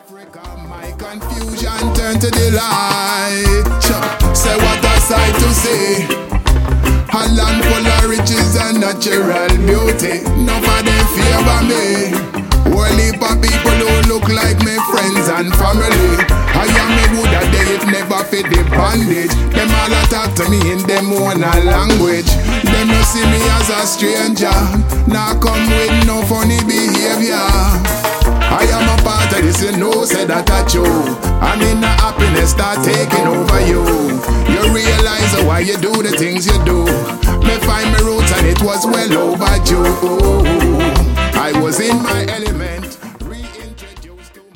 Africa, my confusion turned to delight. Say what a sight to see. A land full of riches and natural beauty. None of them favor me. Whole heap of people who look like my friends and family. I am a wood a day if never fit the bondage. Them all a talk to me in them own language. Them no see me as a stranger. Now come with no funny behavior. I am a part of this, you know, say that I true. I'm in the happiness start taking over you. You realize why you do the things you do. Me find my roots and it was well overdue. I was in my element.